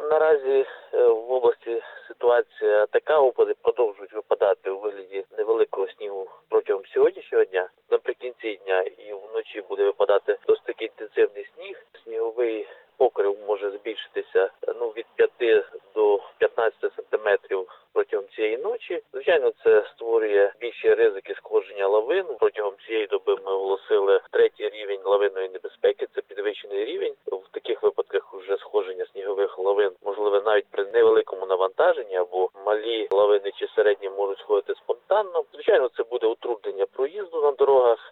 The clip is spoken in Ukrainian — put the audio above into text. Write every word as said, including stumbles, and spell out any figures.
Наразі е, в області ситуація така, опади продовжують випадати у вигляді невеликого снігу протягом сьогоднішнього дня. Наприкінці дня і вночі буде випадати досить таки інтенсивний сніг. Сніговий покрив може збільшитися ну від п'яти до п'ятнадцяти сантиметрів протягом цієї ночі. Звичайно, це створює більші ризики сходження лавин. Протягом цієї доби ми оголосили третій рівень лавинної небезпеки. Це підвищений рівень. В таких випадках вже